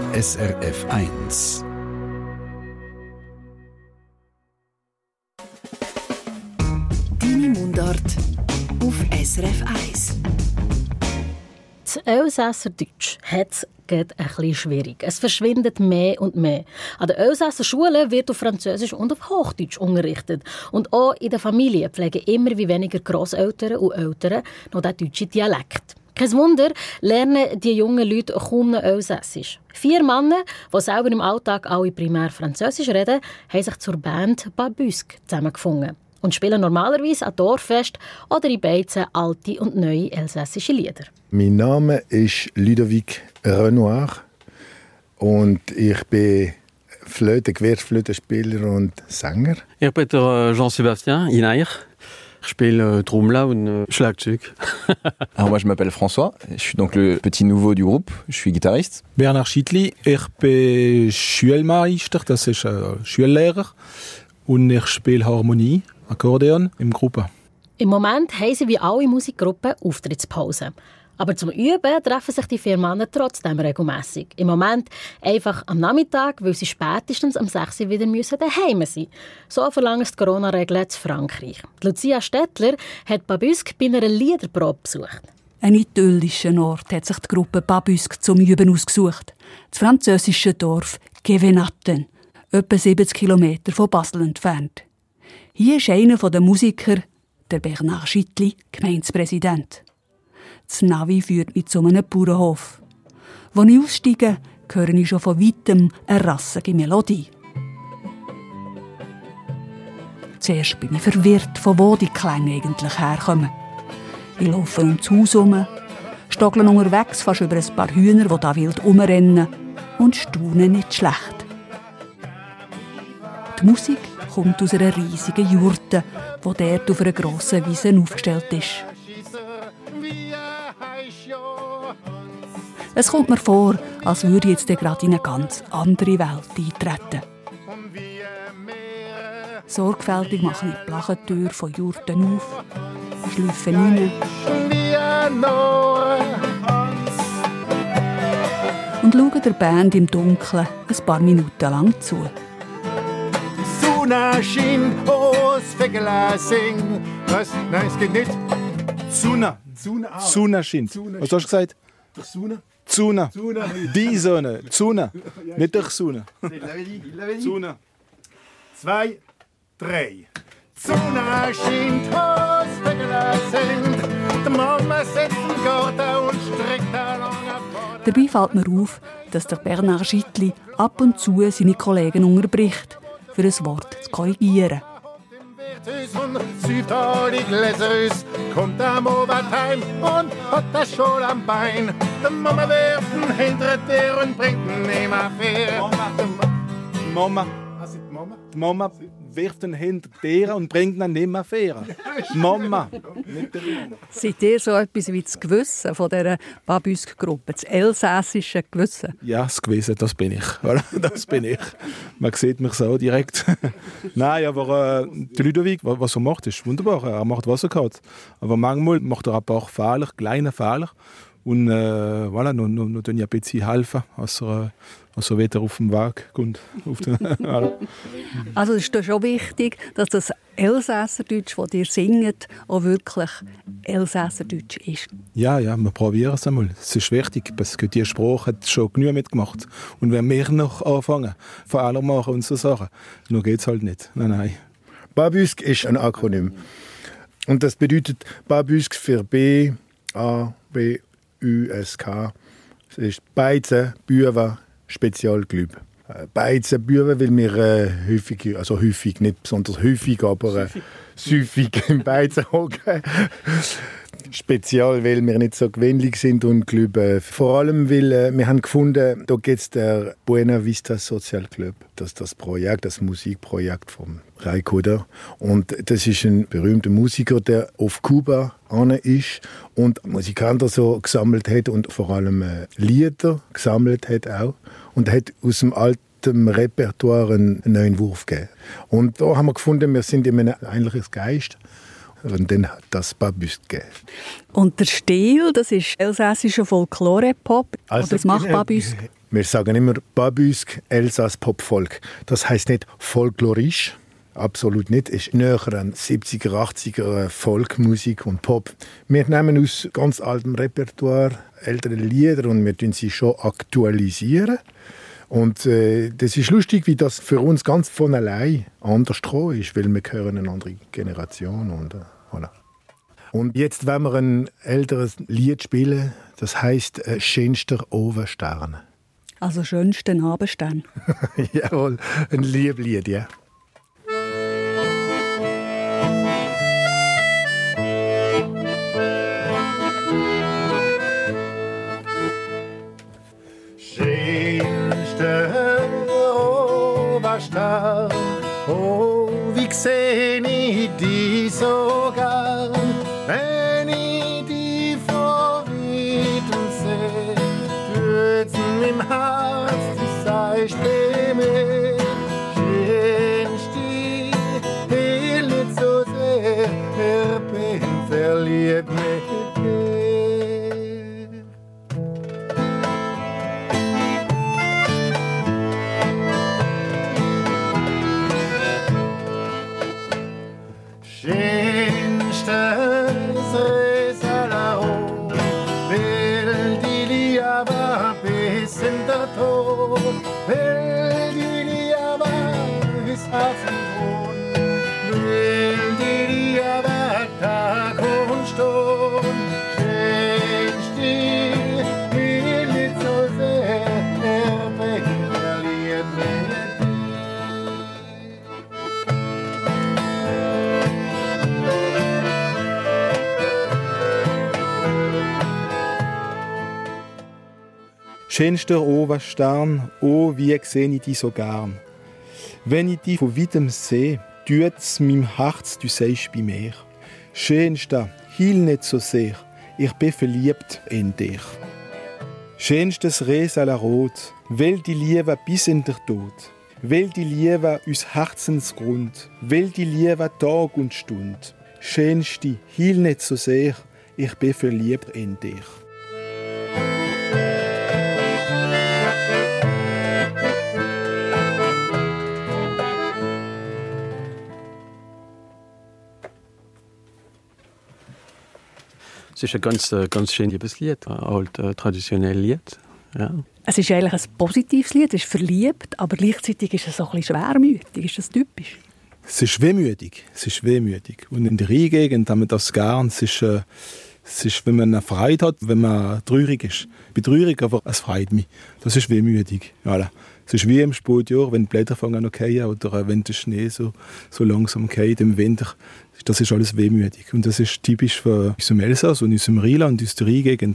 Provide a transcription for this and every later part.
SRF 1. Deine Mundart auf SRF 1. Das Elsässerdeutsch hat es ein bisschen schwierig. Es verschwindet mehr und mehr. An den Elsässer Schulen wird auf Französisch und auf Hochdeutsch unterrichtet. Und auch in der Familie pflegen immer wie weniger Grosseltern und Eltern noch den deutschen Dialekt. Kein Wunder, lernen die jungen Leute kaum noch Elsässisch. 4 Männer, die selber im Alltag alle primär Französisch reden, haben sich zur Band Babusque zusammengefunden und spielen normalerweise an Dorffest oder in Beizen alte und neue elsässische Lieder. Mein Name ist Ludovic Renoir und ich bin Querflötenspieler und Sänger. Ich bin Jean-Sébastien Inaïr. Je spiele Trommel und Schlagzeug. Alors moi je m'appelle François, je suis donc le petit nouveau du groupe, je suis guitariste. Bernard Schittli, ich bin Schulmeister, das ist Schullehrer und ich spiele Harmonie, Akkordeon im Gruppe. Im Moment haben sie wie alle Musikgruppen Auftrittspause. Aber zum Üben treffen sich die 4 Männer trotzdem regelmässig. Im Moment einfach am Nachmittag, weil sie spätestens am 6 Uhr wieder daheim sein müssen. So verlangen es die Corona-Regeln in Frankreich. Lucia Stettler hat Babusque bei einer Liederprobe besucht. Ein idyllischer Ort hat sich die Gruppe Babusque zum Üben ausgesucht. Das französische Dorf Gevenatten, etwa 70 Kilometer von Basel entfernt. Hier ist einer der Musiker, der Bernard Schittli, Gemeindepräsident. Das Navi führt mich zu einem Bauernhof. Als ich aussteige, höre ich schon von weitem eine rassige Melodie. Zuerst bin ich verwirrt, von wo die Klänge eigentlich herkommen. Ich laufe ums Haus herum, stoggle unterwegs fast über ein paar Hühner, die da wild rumrennen, und staune nicht schlecht. Die Musik kommt aus einer riesigen Jurte, die dort auf einer grossen Wiese aufgestellt ist. Es kommt mir vor, als würde ich jetzt gerade in eine ganz andere Welt eintreten. Sorgfältig mache ich die Blachentür von Jurten auf, schlüpfe rein und schaue der Band im Dunkeln ein paar Minuten lang zu. Suna schien aus Verglasing. Was? Nein, es geht nicht. Suna schien. Was hast du gesagt? Suna. Zuna. Die Sonne. Zuna. Nicht durch Sonne. Zuna. 2, 3. Suna schien aus Verglasing. Die Mama sitzt im Garten und streckt einen langen Bart. Dabei fällt mir auf, dass der Bernard Schittli ab und zu seine Kollegen unterbricht, für ein Wort zu korrigieren. Und südtalig Gläserus kommt am Abend heim und hat das schon am Bein. Die Mama wirft ihn hinter dir und bringt ihn nicht mehr fair. Mama. Die Mama wirft ihn hinter dir und bringt ihn nicht mehr fair. Mama. Seid ihr so etwas wie das Gewissen von dieser Babusque-Gruppe, das elsässische Gewissen? Ja, das Gewissen, das bin ich. Das bin ich. Man sieht mich so direkt. Nein, aber der Ludovic, was er macht, ist wunderbar. Er macht, was er kann. Aber manchmal macht er ein paar Fehler, kleine Fehler. Und voilà, noch ein bisschen helfen, als er wieder auf dem Weg kommt. Also es ist schon wichtig, dass das Elsässerdeutsch, das ihr singt, auch wirklich Elsässerdeutsch ist. Ja, wir probieren es einmal. Es ist wichtig, parce que die Sprache hat schon genug mitgemacht. Und wenn wir noch anfangen, Fehler machen und so Sachen, dann geht es halt nicht. Nein. Babusque ist ein Akronym. Und das bedeutet Babusque für B, A, B, U-S-K. Es ist Beizen, Büwe, Spezialclub. Beizen, Büwe, weil wir häufig, nicht besonders häufig, aber häufig im Beizen hocken. Spezial, weil wir nicht so gewöhnlich sind und Club. Vor allem, weil wir haben gefunden, da gibt es der Buena Vista Social Club. Das ist das Projekt, das Musikprojekt von Ray Cooder. Und das ist ein berühmter Musiker, der auf Kuba ist und Musikanten so gesammelt hat und vor allem Lieder gesammelt hat auch. Und er hat aus dem alten Repertoire einen neuen Wurf gegeben. Und da haben wir gefunden, wir sind in einem ähnlichen Geist. Und dann hat das Babusque gegeben. Und der Stil, das ist elsässischer Folklore-Pop? Also, oder das macht Babusque? Wir sagen immer Babüsk, Elsass, Popvolk. Das heisst nicht folklorisch, absolut nicht. Es ist näher an 70er, 80er Folkmusik und Pop. Wir nehmen aus ganz altem Repertoire ältere Lieder und wir tun sie schon aktualisieren. Und das ist lustig, wie das für uns ganz von allein anders gekommen ist, weil wir gehören eine andere Generation. Und, voilà. Und jetzt wollen wir ein älteres Lied spielen, das heisst «Schönster Ovenstern». Also «Schönsten Abendstern». Jawohl, ein Lieblied, ja. Schönster Ovenstern, oh, wie seh ich dich so gern, wenn ich dich von weitem seh, tut's meinem Herz, du seist bei mir. Schönste, will nicht so sehr, bin verliebt mit dir. Schönstes Resalaro, will die Liebe bis in der Tod, will die Liebe bis auf den Thron, will die Liebe Tag und Stund. Schönste, will nicht so sehr, bin verliebt mit dir. Schönster Ovenstern, oh, wie seh ich dich so gern. Wenn ich dich von weitem seh, tut's meinem Herz, du seist bei mir. Schönster, hiel nicht so sehr, ich bin verliebt in dich. Schönstes Res à la Rot, will die Liebe bis in der Tod. Will die Liebe aus Herzensgrund, will die Liebe Tag und Stund. Schönste, hiel nicht so sehr, ich bin verliebt in dich. Es ist ein ganz schönes Lied, ein alt traditionelles Lied. Ja. Es ist eigentlich ein positives Lied, es ist verliebt, aber gleichzeitig ist es auch ein bisschen schwermütig. Ist das typisch? Es ist wehmütig. Und in der Rheingegend haben wir das gern. Es ist, wenn man eine Freude hat, wenn man traurig ist. Ich bin traurig, aber es freut mich. Das ist wehmütig. Voilà. Es ist wie im Spätjahr, wenn die Blätter fangen an zu fallen oder wenn der Schnee so langsam fällt im Winter. Das ist alles wehmütig. Und das ist typisch für unserem Elsass und unserem Rheinland, aus der Rheingegend.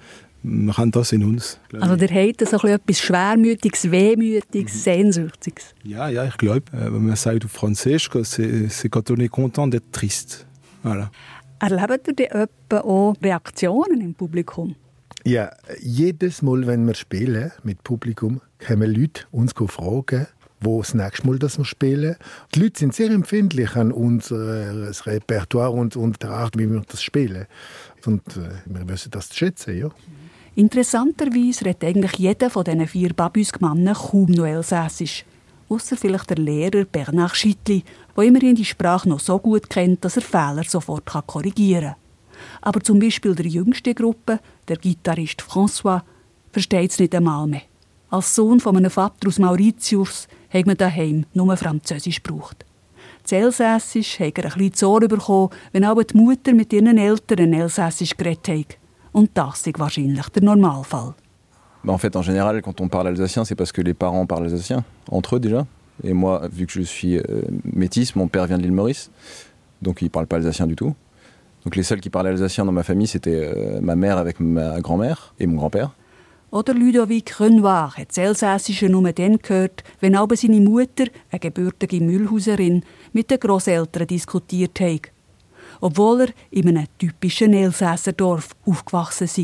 Man kann das in uns. Also der hat so etwas Schwermütiges, Wehmütiges, Sehnsüchtiges. Ja, ich glaube, wenn man sagt auf Französisch, c'est quand on est content d'être triste. Voilà. Erlebt ihr denn etwa auch Reaktionen im Publikum? Ja, jedes Mal, wenn wir spielen mit Publikum, kommen Leute uns fragen, wo das nächste Mal das wir spielen. Die Leute sind sehr empfindlich an unser Repertoire und der Art, wie wir das spielen. Und wir wissen das zu schätzen, ja. Interessanterweise redet eigentlich jeder von diesen 4 Babüsk-Männern kaum noch Elsässisch. Ausser vielleicht der Lehrer Bernard Schittli, der immerhin die Sprache noch so gut kennt, dass er Fehler sofort korrigieren kann. Aber zum Beispiel der jüngste Gruppe, der Gitarrist François, versteht es nicht einmal mehr. Als Sohn von einem Vater aus Mauritius hat man daheim nur Französisch gebraucht. Das Elsässisch hat er ein bisschen zu Ohren bekommen, wenn auch die Mutter mit ihren Eltern Elsässisch geredet hat. Und das ist wahrscheinlich der Normalfall. En fait, en général, quand on parle alsacien, c'est parce que les parents parlent alsacien, entre eux déjà. Et moi, vu que je suis métis, mon père vient de l'île Maurice, donc il ne parle pas alsacien du tout. Donc les seuls qui parlaient alsacien dans ma famille, c'était ma mère avec ma grand-mère et mon grand-père. Oder Ludovic Renoir hat das Elsässische nur dann gehört, wenn aber seine Mutter, eine gebürtige Mühlhauserin, mit den Grosseltern diskutiert hat. Obwohl er in einem typischen Elsässerdorf aufgewachsen sei.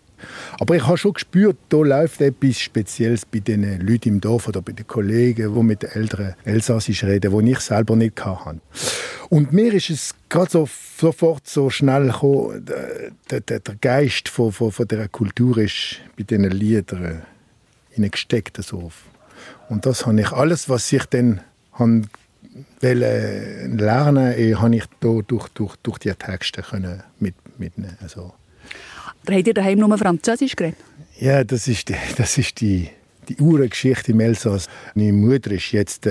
Aber ich habe schon gespürt, da läuft etwas Spezielles bei den Leuten im Dorf oder bei den Kollegen, die mit den Eltern Elsassisch reden, die ich selber nicht hatte. Und mir ist es gerade sofort so schnell gekommen, der Geist von dieser Kultur ist bei diesen Liedern hineingesteckt. So. Und das habe ich alles, was ich dann lernen, habe ich da durch die Texte mitnehmen. Also. Habt ihr daheim nur Französisch geredet? Ja, das ist die Urgeschichte im Elsass. Meine Mutter ist jetzt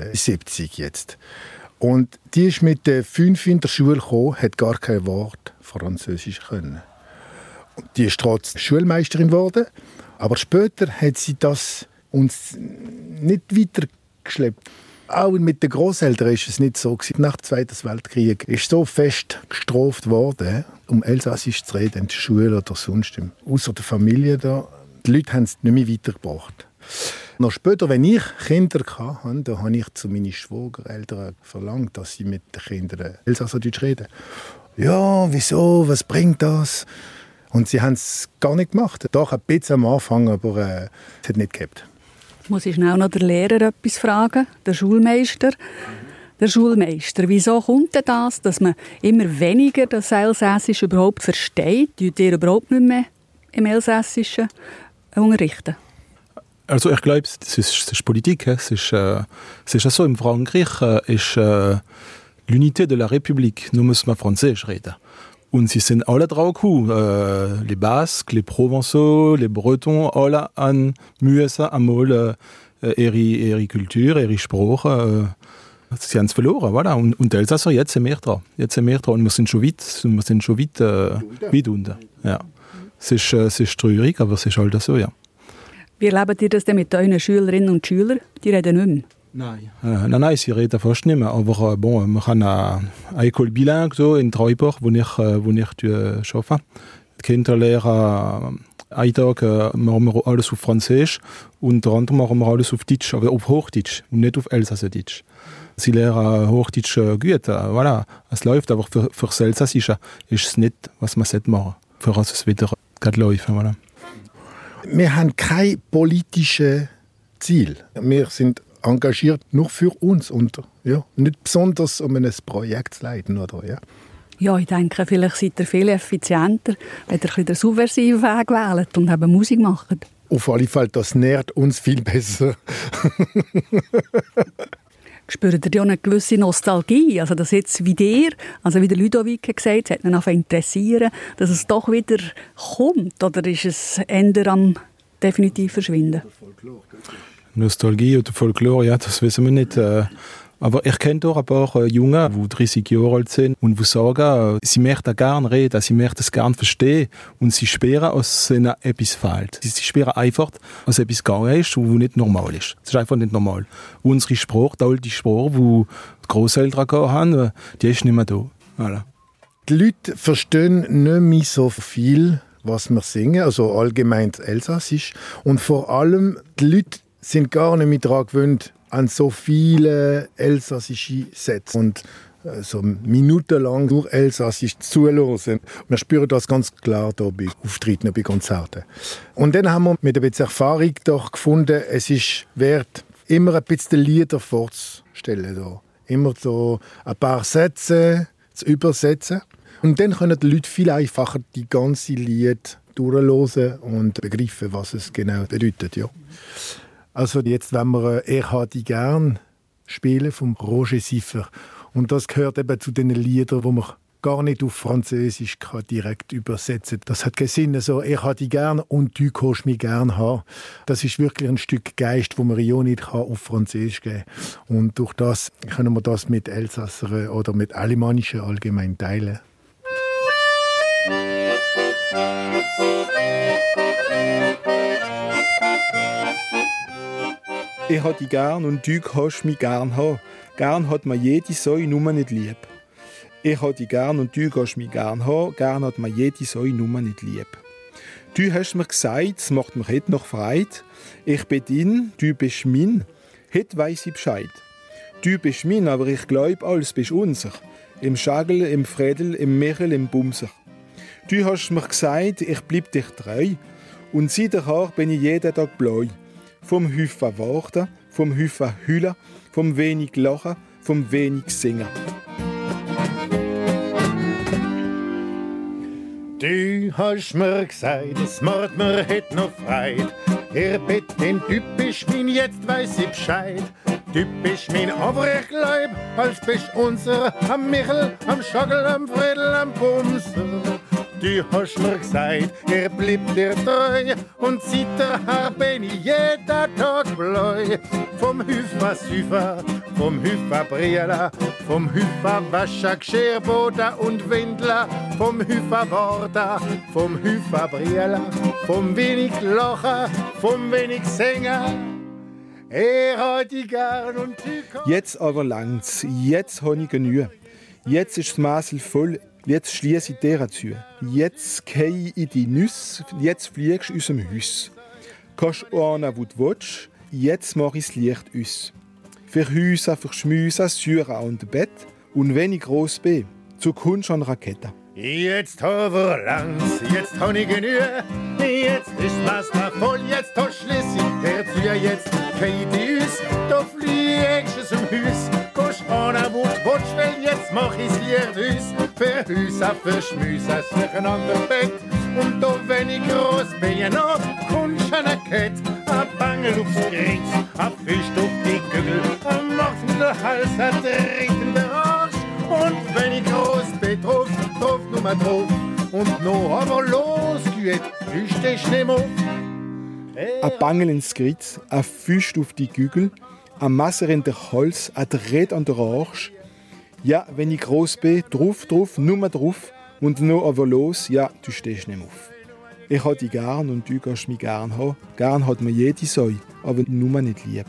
70 jetzt. Und die ist mit 5 in der Schule gekommen, hat gar kein Wort Französisch können. Und die ist trotzdem Schulmeisterin geworden, aber später hat sie das uns nicht weitergeschleppt. Auch mit den Grosseltern war es nicht so. Nach dem Zweiten Weltkrieg ist so fest gestraft worden, um Elsassisch zu reden, in der Schule oder sonst. Außer der Familie da. Die Leute haben es nicht mehr weitergebracht. Noch später, wenn ich Kinder hatte, da habe ich zu meinen Schwiegereltern verlangt, dass sie mit den Kindern Elsasserdeutsch reden. Ja, wieso? Was bringt das? Und sie haben es gar nicht gemacht. Doch ein bisschen am Anfang, aber es hat nicht gehabt. Muss ich schnell noch den Lehrer etwas fragen, der Schulmeister. Der Schulmeister, wieso kommt denn das, dass man immer weniger das Elsässisch überhaupt versteht? Tut ihr überhaupt nicht mehr im Elsässischen unterrichten? Also ich glaube, es ist Politik. Es ist so, in Frankreich ist l'unité de la République. Nur muss man Französisch reden. Und sie sind alle drauf gekommen. Les Basques, les Provençaux, les Bretons, alle an müssen einmal ihre Kultur, ihre Sprache. Sie haben es verloren, voilà. Und die Elsasser, jetzt sind wir dran. Und wir sind schon weit unten. Ja. Es ist traurig, aber es ist halt so, ja. Wie erlebt ihr das denn mit euren Schülerinnen und Schülern? Die reden nicht mehr? Nein, sie reden fast nicht mehr. Aber bon, wir haben eine École bilingue so, in Treubach, wo ich arbeite. Die Kinder lernen einen Tag machen wir alles auf Französisch und der andere machen wir alles auf Deutsch, aber auf Hochdeutsch und nicht auf Elsassdeutsch. Sie lernen Hochdeutsch gut, voilà. Es läuft, aber für das Elsassische ist es nicht, was man machen sollte, für das es wieder läuft. Voilà. Wir haben kein politisches Ziel. Wir sind engagiert nur für uns und nicht besonders, um ein Projekt zu leiten. Oder, ja. Ja, ich denke, vielleicht seid ihr viel effizienter, wenn ihr den subversiven Weg wählt und eben Musik macht. Auf alle Fälle, das nährt uns viel besser. Spürt ihr ja eine gewisse Nostalgie? Also, dass jetzt wie dir, also wie der Ludovic gesagt hat, es interessieren, dass es doch wieder kommt? Oder ist es eher am definitiv verschwinden? Nostalgie oder Folklore, ja, das wissen wir nicht. Aber ich kenne doch ein paar Junge, die 30 Jahre alt sind und die sagen, sie möchten gerne reden, sie möchten es gerne verstehen und sie spüren, dass ihnen etwas fehlt. Sie spüren einfach, dass etwas gegangen ist und nicht normal ist. Das ist einfach nicht normal. Unsere Sprache, die alte Sprache, die die Grosseltern haben, die ist nicht mehr da. Voilà. Die Leute verstehen nicht mehr so viel, was wir singen, also allgemein Elsassisch. Und vor allem, die Leute sind gar nicht mehr daran gewöhnt, an so viele elsassische Sätze und so minutenlang nur Elsassisch zuhören. Wir spüren das ganz klar hier bei Auftritten, bei Konzerten. Und dann haben wir mit ein bisschen Erfahrung doch gefunden, es ist wert, immer ein bisschen Lieder vorzustellen. Da. Immer so ein paar Sätze zu übersetzen. Und dann können die Leute viel einfacher die ganze Lied durchhören und begreifen, was es genau bedeutet. Ja. Also jetzt wollen wir «Er hat die gern» spielen vom Roger Siffer. Und das gehört eben zu den Liedern, die man gar nicht auf Französisch direkt übersetzen kann. Das hat keinen Sinn, so «Er hat die gern» und «Du kannst mich gern haben». Das ist wirklich ein Stück Geist, das man ja nicht auf Französisch geben kann. Und durch das können wir das mit Elsässern oder mit Alemannischen allgemein teilen. Ich hat die gern und du kannst mich gern haben. Gern hat man jede Sau nur nicht lieb. Ich hat die gern und du kannst mich gern haben. Gern hat man jede Sau nur nicht lieb. Du hast mir gesagt, es macht mir heute noch Freude. Ich bin din, du bist min. Heute weiss ich Bescheid. Du bist min, aber ich glaub, alles bist unser. Im Schagel, im Fredel, im Michel, im Bumser. Du hast mir gesagt, ich bleib dich treu. Und seither bin ich jeden Tag blau. Vom Hüfen warten, vom Hüfen hüllen, vom wenig lachen, vom wenig singen. Du hast mir gesagt, es macht mir het noch Freit. Bett den typisch min, jetzt weiß ich Bescheid. Typisch min, aber ich glaub, als bist unser am Michel, am Schagel, am Friedel, am Bumser. Du hast mir gesagt, bleibt dir treu und zieht der Haar bin ich jeder Tag bläu. Vom Hüfer Süfer, vom Hüfer Briela, vom Hüfer Wascher, Geschirrboder und Windler, vom Hüfer Worda, vom Hüfer Briela, vom wenig Locher, vom wenig Sänger. Hat die gern und die Jetzt aber langt's, jetzt habe ich genug. Jetzt ist das Masel voll, jetzt schließe ich dir zu. Jetzt gehe ich in die Nüsse, jetzt fliegst du aus dem Haus. Kannst ahnen, wo du willst, jetzt mach ich das Licht aus. Für Häuser, für Schmüse, Syrer und Bett. Und wenn ich gross bin, so kommst du an Rakete. Jetzt aber langt's, jetzt hab ich genug. Jetzt ist das da voll, jetzt schließ ich dir zu. Jetzt geh die Hüs, da fliegst du aus dem Haus. Gehst an, wo du willst, weil jetzt mach ich's Licht aus. Für Häuser, für Schmüse, für ein anderes Bett. Und da, wenn ich groß bin, ja noch, kommst du an eine Kette. Ein Bangel aufs Grinz, ein Fisch auf die Gügel, ein machender Hals, ein trinkender Arsch. Und wenn ich groß bin, drauf Nummer drauf. Und noch aber los, geht, ich dich nicht auf. Ein Bangel ins Gritz, ein Fisch auf die Gügel, ein Messer in der Hals, ein Dreht an der Arsch. Ja, wenn ich groß bin, drauf, Nummer drauf. Und noch aber los, ja, du stehst nicht auf. Ich hab dich gern und du kannst mich gern haben. Gern hat mir jede Sau, aber nur nicht lieb.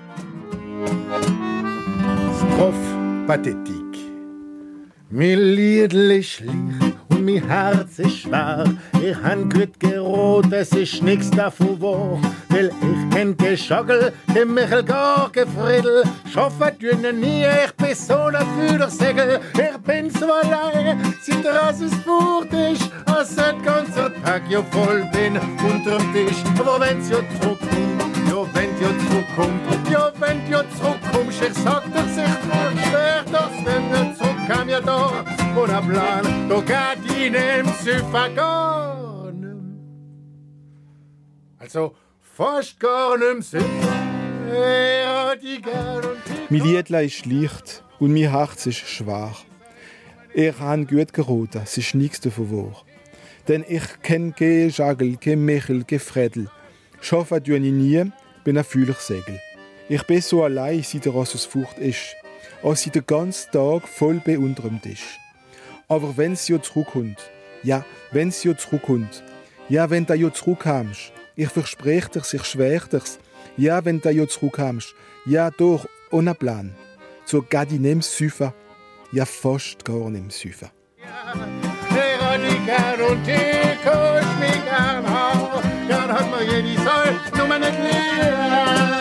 Strophe Pathetik. Mir Liedl ist leicht und mir Herz ist schwer. Ich han gut gerot, es ist nix davon wahr. Weil ich kenn ke Schagel, ke Michel gar ke Friedel. Schaffe dünnen nie, ich bin so ne Fühlersegel. Ich bin so allein, seit es fort ist. Als ein ganzer Tag ja voll bin unterm Tisch. Aber wenn's ja zurückkommt, ja wenn ja zurückkommt, ja wenn ja zurückkommst, ich sag dir sich schwer, dass wenn ja zurückkam ja da, ohne Plan, da geht ihn im Süffer gar nicht. Also fast gar nicht Süffer, hat die gern und die. Mein Liedle ist leicht und mein Herz ist schwer. Ich habe gut geraten, es ist nichts davon wahr. Denn ich kenne kein Schagel, kein Michel, kein Fredel. Schaffen tue ich nie, bin ein Fühlersegel. Ich bin so allein, seit der Rassus Furcht ist, als ich den ganzen Tag voll bin unter dem Tisch. Aber wenn es ja zurückkommt, ja, wenn es ja zurückkommt, ja, wenn du ja zurückkommst, ich verspreche dir's, ich schwöre dir's, ja, wenn du ja zurückkommst, ja, doch, ohne Plan, so geht ich nicht süffer, ja, fast gar nicht süffer. Der hat die gern und die kannst mich gern haben. Gern hat mir jede Sau, nur meine Liebe.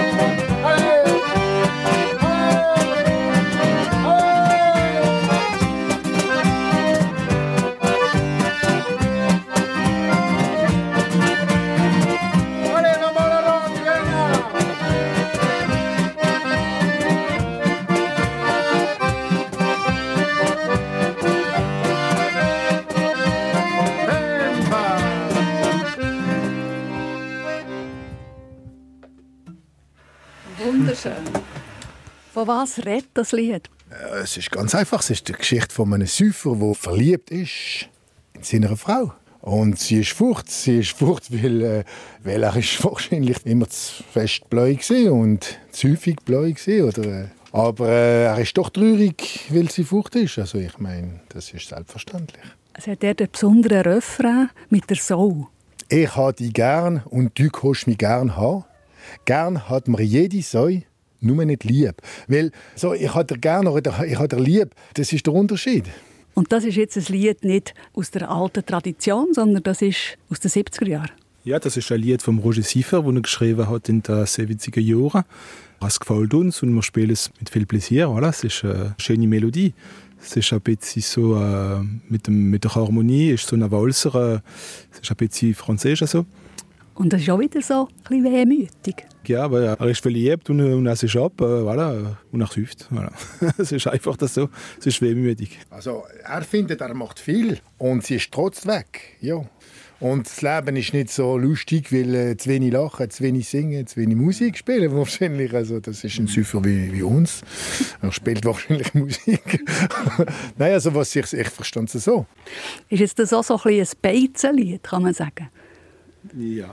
Wunderschön. Von was redet das Lied? Es ist ganz einfach. Es ist die Geschichte von einem Säufer, der verliebt ist in seine Frau. Und sie ist furcht, weil er ist wahrscheinlich immer zu fest bläu war und zu häufig bläu war. Aber er ist doch traurig, weil sie furcht ist. Also ich meine, das ist selbstverständlich. Es hat der besonderen Refrain mit der Sau. Ich habe dich gern und du kannst mich gern haben. Gern hat mir jede Sau, nur nicht lieb. Weil so, ich habe dir gern oder ich habe dir lieb, das ist der Unterschied. Und das ist jetzt ein Lied nicht aus der alten Tradition, sondern das ist aus den 70er Jahren. Ja, das ist ein Lied von Roger Siefer, das er geschrieben hat in den 70er Jahren. Es gefällt uns und wir spielen es mit viel Plaisir. Voilà, es ist eine schöne Melodie. Es ist ein bisschen so, mit der Harmonie, ist so eine Walser, es ist ein bisschen französisch. So. Und das ist auch wieder so ein bisschen wehmütig. Ja, aber er ist verliebt und es ist ab, voilà, und er säuft. Voilà. Es ist einfach das so, es ist wehmütig. Also er findet, er macht viel und sie ist trotzdem weg. Ja. Und das Leben ist nicht so lustig, weil zu wenig lachen, zu wenig singen, zu wenig Musik spielen. Wahrscheinlich, also das ist ein Säufer wie uns. Er spielt wahrscheinlich Musik. Nein, also was ich verstand es so. Ist jetzt das auch so ein bisschen ein Beizenlied, kann man sagen? Ja.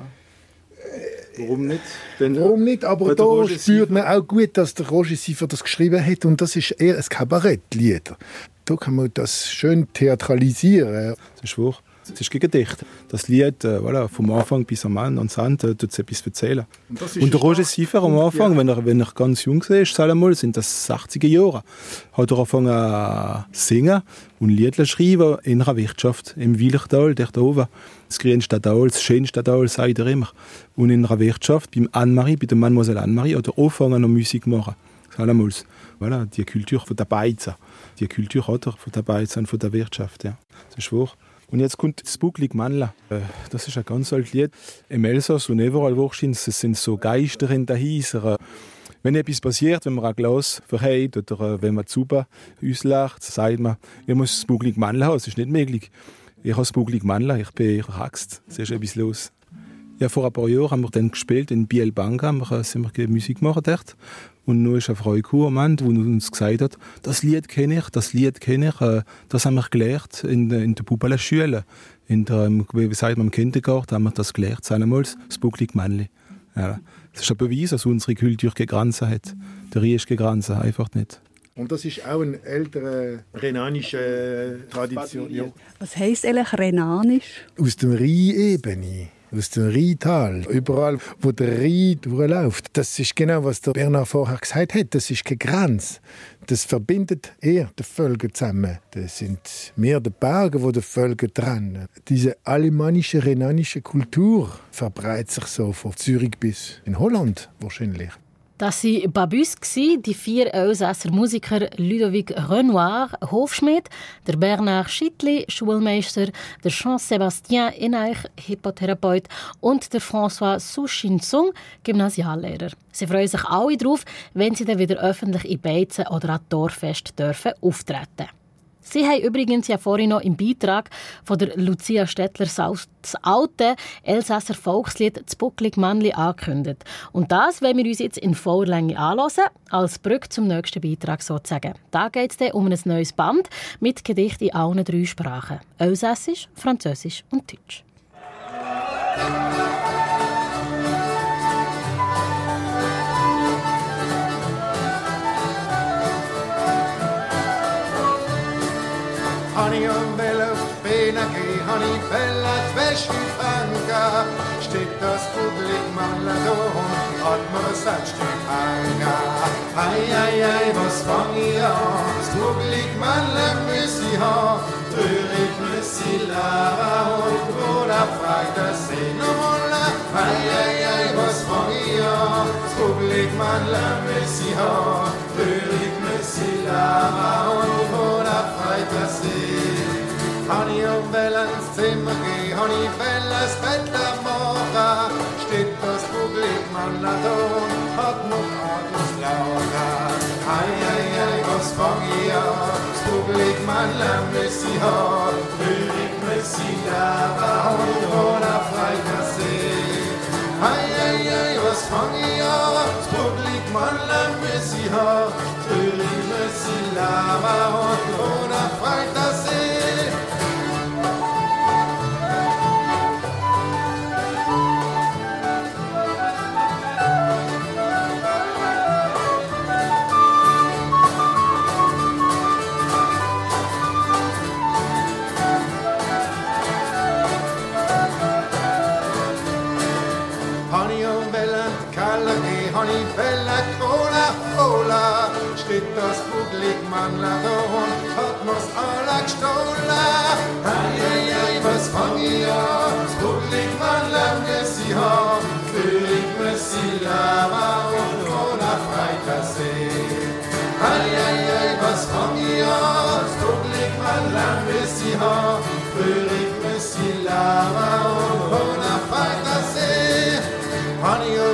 Warum nicht? Warum nicht? Aber da spürt man auch gut, dass der Roger Seifer das geschrieben hat. Und das ist eher ein Kabarettlied. Da kann man das schön theatralisieren. Das ist wahr. Das ist Gedicht. Das Lied, voilà, vom Anfang bis am Ende, ans Ende, tut es etwas erzählen. Und der Roger Seifer am Anfang, ja. wenn er ganz jung war, sind das 60er Jahre, hat er angefangen zu singen und Lieder schreiben in einer Wirtschaft, im Wilchtal, da oben. Das grünste Tal, das schönste Tal, sagt er immer. Und in einer Wirtschaft, bei der Mademoiselle Anne-Marie, hat er angefangen, noch Musik zu machen. Voilà, die Kultur von der Beizen. Die Kultur hat er von der Beizen und von der Wirtschaft. Ja. Das ist wahr. Und jetzt kommt das Buglig Mannla. Das ist ein ganz altes Lied. Im Elsass und überall wahrscheinlich, es sind so Geister in der Häuser. Wenn etwas passiert, wenn man ein Glas verhält oder wenn man die Suppe auslacht, sagt man, ich muss das Buglig Mannla haben. Das ist nicht möglich. Ich habe das Buglig Mannla, ich bin verhaxt. Es ist etwas los. Ja, vor ein paar Jahren haben wir dann gespielt in Bielbanka, sind wir Musik gemacht dort. Und nun ist eine Frau gekommen, die uns gesagt hat, das Lied kenne ich, das haben wir gelernt in der Puberschule. Wie sagt man, im Kindergarten haben wir das gelernt, das Buglig Männli. Ja, das ist ein Beweis, dass unsere Kultur gegrenzt hat. Der Rie ist gegrenzt, einfach nicht. Und das ist auch eine ältere renanische Tradition. Ja. Was heisst eigentlich renanisch? Aus der Rheinebene. Aus dem Rheintal, überall, wo der Rhein durchläuft. Das ist genau, was der Bernhard vorher gesagt hat. Das ist keine Grenze. Das verbindet eher die Völker zusammen. Das sind mehr die Berge, die die Völker trennen. Diese alemannische, renanische Kultur verbreitet sich so von Zürich bis in Holland wahrscheinlich. Das waren Babus, die 4 Elsasser Musiker Ludovic Renoir, Hofschmied, der Bernard Schittli, Schulmeister, der Jean-Sébastien Eneich, Hypnotherapeut und der François Sushin-Sung, Gymnasiallehrer. Sie freuen sich alle darauf, wenn sie dann wieder öffentlich in Beizen oder an Dorffest dürfen auftreten. Sie haben übrigens ja vorhin noch im Beitrag von der Lucia Stettler das alte Elsasser Volkslied «Das Bucklig Mannli» angekündigt. Und das wollen wir uns jetzt in voller Länge anhören, als Brücke zum nächsten Beitrag sozusagen. Da geht es dann um ein neues Band mit Gedichten in allen 3 Sprachen: Elsässisch, Französisch und Deutsch. Hani un bello pena che hani bella zweschi franca steht das Publik Maladon hat man sagt Anga ai was fang ich an das Publik Maladon muss ich ha trürig muss ich la und oder fragt das Senola ai was fang ich an das Publik Maladon muss ich ha trürig muss ich la und oder fragt das Hani un bella ins Zimmer geh, hani bellas Bett am Morgen, steht das Publik Maladon, hat noch Adels Laura. Ai, was fang ich an, das Publik Maladon muss ich haben, König muss ich lava und oder Freitagsee. Ai, was fang ich an, das Publik Maladon muss ich haben, König muss ich lava und oder Freitagsee. Hani bella cola, steht das Publik Maladon, hat mir's alle gestohlen. Ai, was fang ich an, das Publik Maladon muss ich haben, König muss ich lava und Cola Freitagsee. Ai, was fang ich an, das Publik Maladon muss ich haben, König muss ich lava und Cola Freitagsee.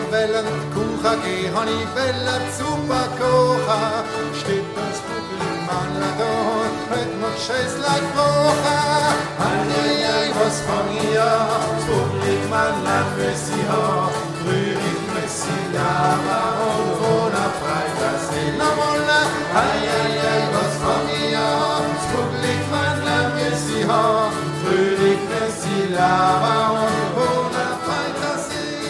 wollen Kuchen gehen, han ich wollen super kochen. Steht das Buckelmann da, hat noch Scheißlein gebrochen. Ei, was fang ich an? Das Buckelmann muss ich haben. Rührig muss ich lava und ohne Freitagsee. Nochmal, ei, was fang ich an? Das Buckelmann muss ich haben. Rührig muss ich lava und ohne Freitagsee.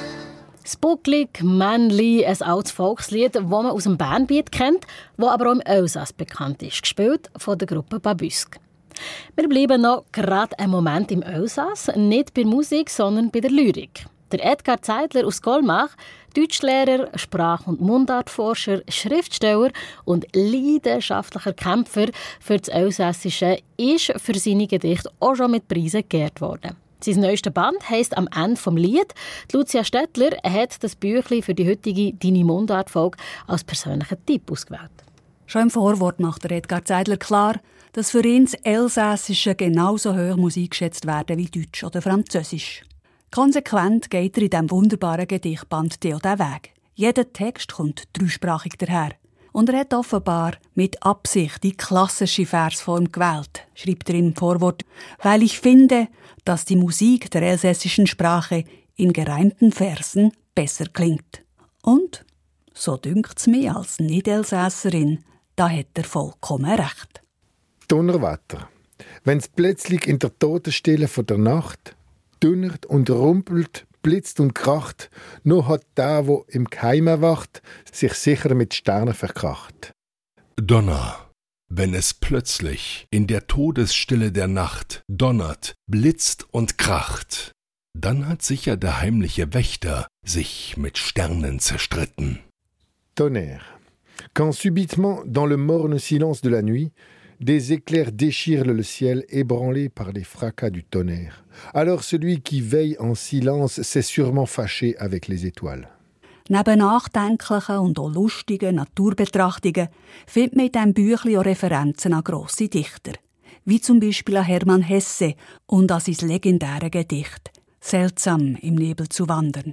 Das Bucklig Männli, ein altes Volkslied, das man aus dem Bernbiet kennt, das aber auch im Elsass bekannt ist, gespielt von der Gruppe Babüsk. Wir bleiben noch gerade einen Moment im Elsass, nicht bei Musik, sondern bei der Lyrik. Der Edgar Zeidler aus Golmach, Deutschlehrer, Sprach- und Mundartforscher, Schriftsteller und leidenschaftlicher Kämpfer für das Elsässische, ist für seine Gedichte auch schon mit Preisen geehrt worden. Sein neuester Band heisst «Am Ende vom Lied». Lucia Stettler hat das Büchlein für die heutige «Deine Mundart»-Folge als persönlichen Tipp ausgewählt. Schon im Vorwort macht der Edgar Zeidler klar, dass für ihn das Elsässische genauso hoch muss eingeschätzt werden wie Deutsch oder Französisch. Konsequent geht er in diesem wunderbaren Gedichtband diesen Weg. Jeder Text kommt dreisprachig daher. Und er hat offenbar mit Absicht die klassische Versform gewählt, schreibt er im Vorwort, weil ich finde, dass die Musik der elsässischen Sprache in gereimten Versen besser klingt. Und, so dünkt's mir als Nicht-Elsässerin, da hat er vollkommen recht. Donnerwetter. Wenn's plötzlich in der Totenstille von der Nacht dünnert und rumpelt, blitzt und kracht, nur hat der, wo im Keim erwacht, sich sicher mit Sternen verkracht. Donner. Wenn es plötzlich in der Todesstille der Nacht donnert, blitzt und kracht, dann hat sicher der heimliche Wächter sich mit Sternen zerstritten. Tonnerre. Quand subitement, dans le morne silence de la nuit, des éclairs déchirent le ciel ébranlé par les fracas du tonnerre. Alors celui qui veille en silence s'est sûrement fâché avec les étoiles. Neben nachdenklichen und auch lustigen Naturbetrachtungen findet man in diesem Büchlein auch Referenzen an grosse Dichter, wie zum Beispiel an Hermann Hesse und an sein legendäres Gedicht «Seltsam im Nebel zu wandern».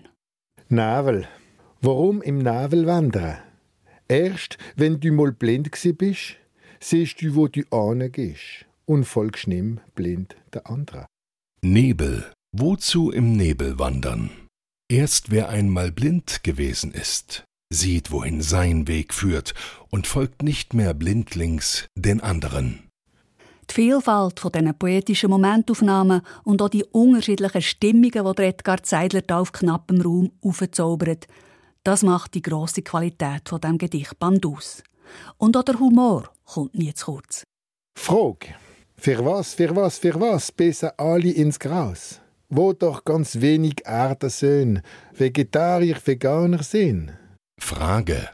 Nebel. Warum im Nebel wandern? Erst, wenn du mal blind bist, siehst du, wo du hingehst, und folgst nimm blind der andere. Nebel. Wozu im Nebel wandern? Erst wer einmal blind gewesen ist, sieht, wohin sein Weg führt und folgt nicht mehr blindlings den anderen. Die Vielfalt von diesen poetischen Momentaufnahmen und auch die unterschiedlichen Stimmungen, die Edgar Zeidler da auf knappem Raum aufzaubert, das macht die grosse Qualität von diesem Gedichtband aus. Und auch der Humor kommt nie zu kurz. Frage. Für was besser alle ins Gras? Wo doch ganz wenig Erdensöhne, Vegetarier, Veganer sind. Frage.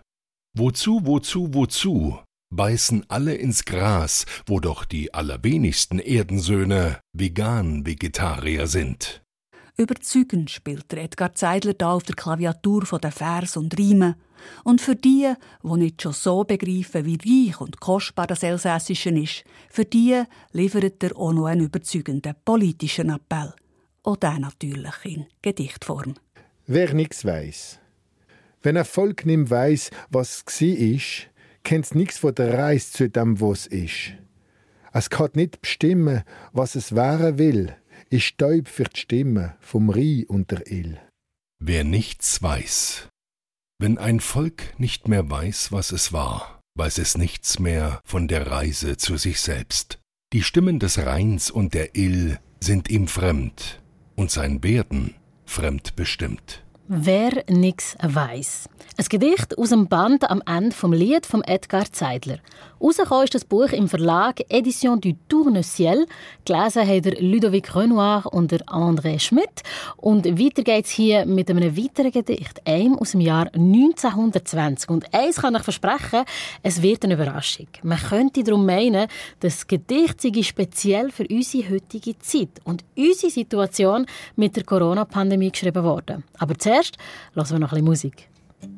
Wozu beißen alle ins Gras, wo doch die allerwenigsten Erdensöhne Vegetarier sind? Überzeugend spielt der Edgar Zeidler da auf der Klaviatur von den Vers und Riemen. Und für die nicht schon so begreifen, wie reich und kostbar das Elsässische ist, für die liefert er auch noch einen überzeugenden politischen Appell. Auch der natürlich in Gedichtform. Wer nichts weiss. Wenn ein Volk nicht weiss, was es war, kennt es nichts von der Reise zu dem, was es ist. Es kann nicht bestimmen, was es werden will, ist Stäub für die Stimme vom Rhein und der Ill. Wer nichts weiß. Wenn ein Volk nicht mehr weiß, was es war, weiß es nichts mehr von der Reise zu sich selbst. Die Stimmen des Rheins und der Ill sind ihm fremd und sein Werden fremdbestimmt. Wer nix weiss. Ein Gedicht aus dem Band «Am Ende vom Lied» von Edgar Zeidler. Rausgekommen ist das Buch im Verlag Edition du Tourne-Ciel. Gelesen haben der Ludovic Renoir und der André Schmidt. Und weiter geht's hier mit einem weiteren Gedicht, einem aus dem Jahr 1920. Und eins kann ich versprechen, es wird eine Überraschung. Man könnte darum meinen, das Gedicht sei speziell für unsere heutige Zeit und unsere Situation mit der Corona-Pandemie geschrieben worden. Aber zuerst hören wir noch ein bisschen Musik.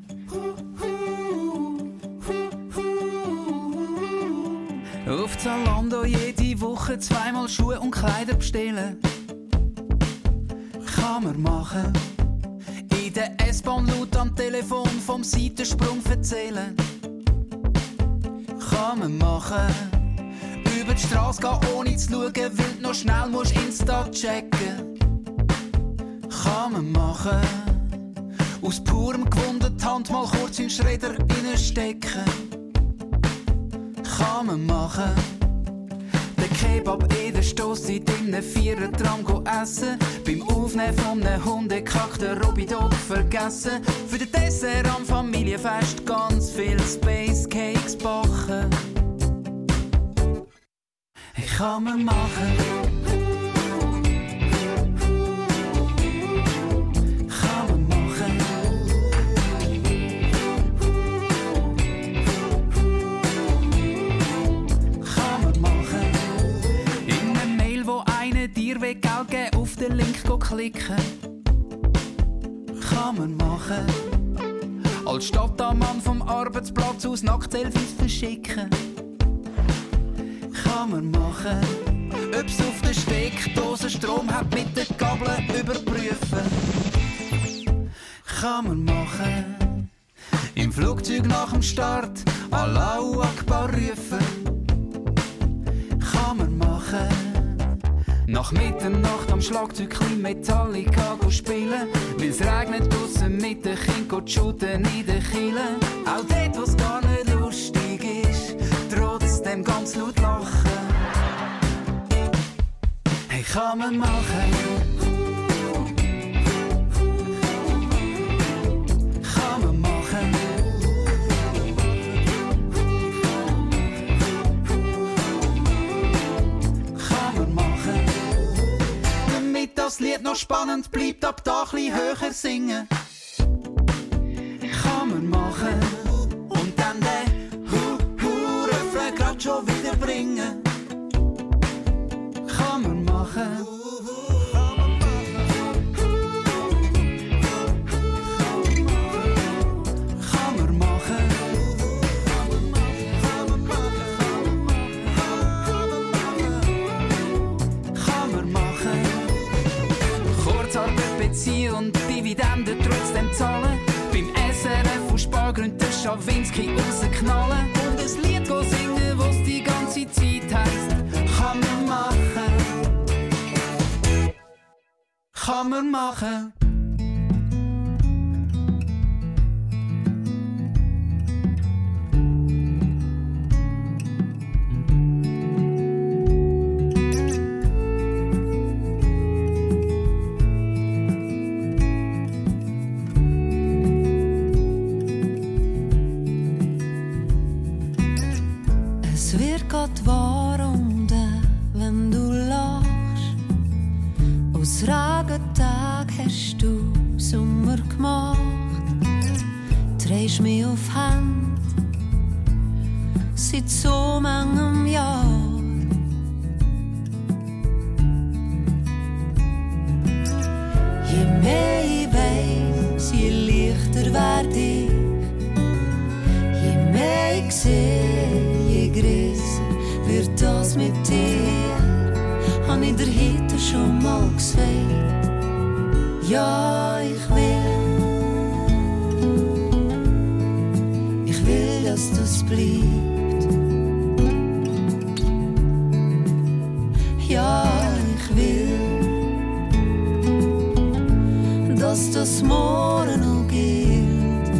Auf Zalando jede Woche zweimal Schuhe und Kleider bestellen. Kann man machen. In in der S-Bahn laut am Telefon vom Seitensprung erzählen. Kann man machen. Über die Straße gehen ohne zu schauen, weil du noch schnell musst Insta checken. Kann man machen. Aus purem Gewunder die Hand mal kurz in den Schredder reinstecken. Kann man machen. Den Kebab in der Stosszeit in einem Vierer-Tram essen. Beim Aufnehmen von einem hundekackten Robidog vergessen. Für den Dessert am Familienfest ganz viel Space Cakes backen. Kann man machen. Kann man machen. Kann man machen. In einer Mail, wo einer dir Geld geben, auf den Link klicken. Kann man machen. Als Stadtmann vom Arbeitsplatz aus Nacktselfies verschicken. Kann man machen. Ob's auf der Steckdose Strom hat, mit der Gabel überprüfen. Kann man machen. Im Flugzeug nach dem Start Allahu Akbar rufen. Kann man machen. Nach Mitternacht am Schlagzeug klein Metallica spielen. Weil's regnet draussen mit den Kindern shooten in den Kielen. Auch dort, wo's gar nicht lustig ist, trotzdem ganz laut lachen. Hey, kann man machen. Kann man machen. Kann man machen. Damit das Lied noch spannend bleibt, ab da chli höher singen. Kann man machen. Und dann den Refrain grad schon wieder bringen. Kann man machen. Kann man machen. Kann man machen. Kurzarbeit beziehen und Dividenden trotzdem zahlen. Beim SRF aus Spargründen den Schawinski rausknallen. Und ein Lied singen, wo's die ganze Zeit heisst. Kann man machen. Kann man machen. Es wird grad warm, wenn du lachst. Aus Regentag hast du Sommer gemacht. Drehst mich auf Hand seit so manchem Jahr. Je mehr ich weiss, je leichter werd ich. Je mehr ich sehe, je grösser wird das mit dir. Han ich dir heute schon mal gesagt, ja, ich will, dass das bleibt. Ja, ich will, dass das morgen noch gilt.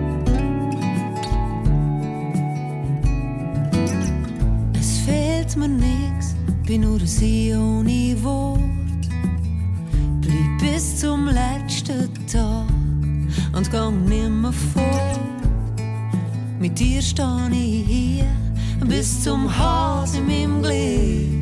Es fehlt mir nix, bin nur ein Sie ohne Wort. Bleib bis zum letzten Tag und gang nimmer fort. Mit dir steh ich hier bis zum Hals in meinem Glück.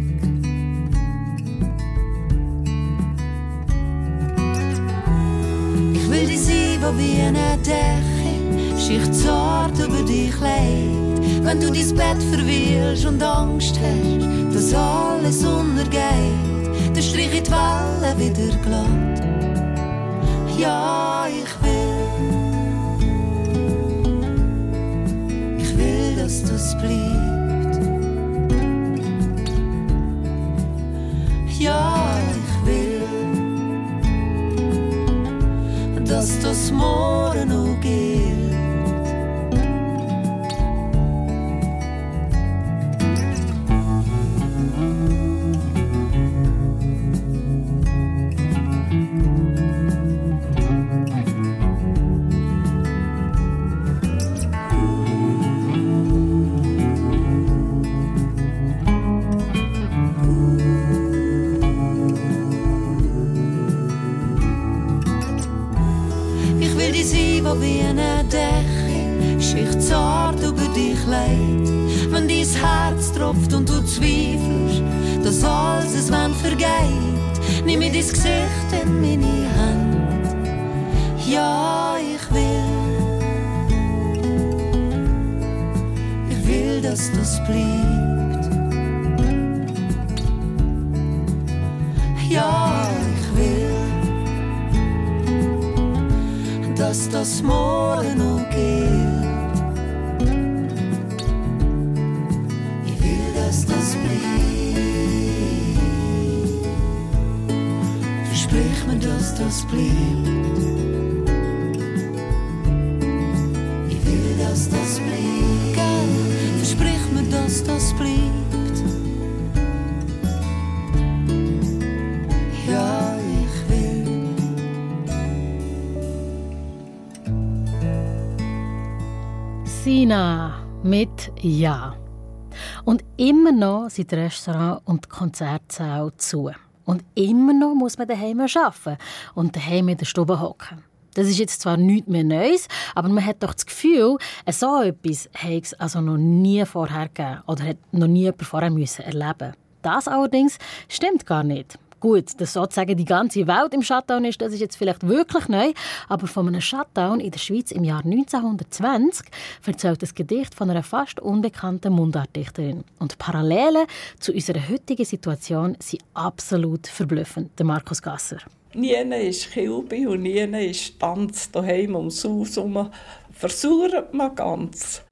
Ich will dich sein, wo wie eine Decke Schicht zart über dich legt. Wenn du dein Bett verwirrst und Angst hast, dass alles untergeht, dann strich ich die Wellen wieder glatt. Ja, ich will, dass das bleibt. Ja, ich will, dass das mit dir sein, wo wie eine Decke Schicht zart über dich legt. Wenn dein Herz tropft und du zweifelst, dass alles es wann vergeht, nimm mir dein Gesicht in meine Hand. Ja, ich will, dass das bleibt. Ja, ich will, dass das morgen noch gilt. Ich will, dass das bleibt. Versprich mir, dass das bleibt. Ich will, dass das bleibt. Gell, versprich mir, dass das bleibt. Ja, ich will. Sina mit Ja. Und immer noch sind die Restaurants und die Konzertsäle zu. Und immer noch muss man daheim arbeiten und daheim in der Stube hocken. Das ist jetzt zwar nichts mehr Neues, aber man hat doch das Gefühl, so etwas habe es also noch nie vorher gegeben oder hat noch nie jemand vorher erleben müssen. Das allerdings stimmt gar nicht. Gut, dass sozusagen die ganze Welt im Shutdown ist, das ist jetzt vielleicht wirklich neu, aber von einem Shutdown in der Schweiz im Jahr 1920 erzählt das Gedicht von einer fast unbekannten Mundartdichterin. Und die Parallelen zu unserer heutigen Situation sind absolut verblüffend. Der Markus Gasser. Nie ist Kilbe und nie ist Tanz daheim ums Haus herum. Versauert man ganz.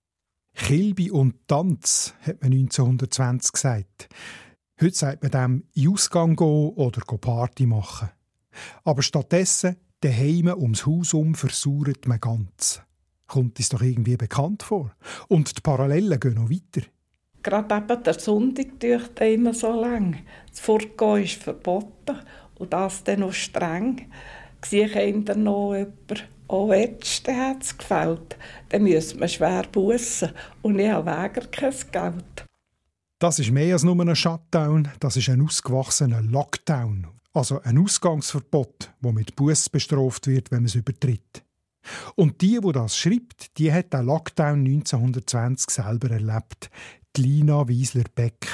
Kilbe und Tanz, hat man 1920 gesagt. Heute sagt man dem in den Ausgang gehen oder Party machen. Aber stattdessen daheim ums Haus herum versauert man ganz. Kommt es doch irgendwie bekannt vor. Und die Parallelen gehen noch weiter. Gerade eben der Sonntag dauert immer so lang. Das Fortgehen ist verboten und das dann noch streng. Sieht einem dann noch jemand, auch jetzt hat es gefällt, dann müsste man schwer bussen und ich habe Wäger kein Geld. Das ist mehr als nur ein Shutdown, das ist ein ausgewachsener Lockdown. Also ein Ausgangsverbot, das mit Buß bestraft wird, wenn man es übertritt. Und die das schreibt, die hat den Lockdown 1920 selber erlebt. Die Lina Wiesler-Beck.